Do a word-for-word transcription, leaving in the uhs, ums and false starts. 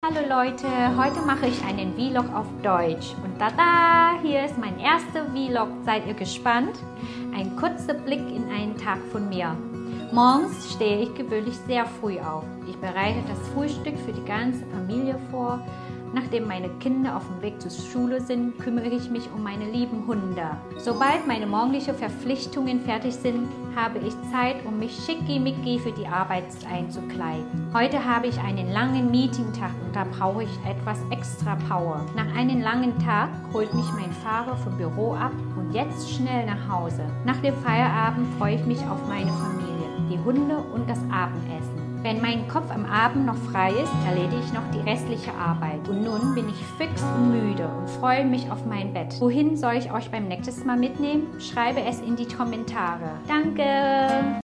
Hallo Leute, heute mache ich einen Vlog auf Deutsch und tada, hier ist mein erster Vlog. Seid ihr gespannt? Ein kurzer Blick in einen Tag von mir. Morgens stehe ich gewöhnlich sehr früh auf. Ich bereite das Frühstück für die ganze Familie vor. Nachdem meine Kinder auf dem Weg zur Schule sind, kümmere ich mich um meine lieben Hunde. Sobald meine morgendlichen Verpflichtungen fertig sind, habe ich Zeit, um mich schickimicki für die Arbeit einzukleiden. Heute habe ich einen langen Meetingtag und da brauche ich etwas extra Power. Nach einem langen Tag holt mich mein Fahrer vom Büro ab und jetzt schnell nach Hause. Nach dem Feierabend freue ich mich auf meine Familie, die Hunde und das Abendessen. Wenn mein Kopf am Abend noch frei ist, erledige ich noch die restliche Arbeit. Und nun bin ich fix und müde und freue mich auf mein Bett. Wohin soll ich euch beim nächsten Mal mitnehmen? Schreibe es in die Kommentare. Danke!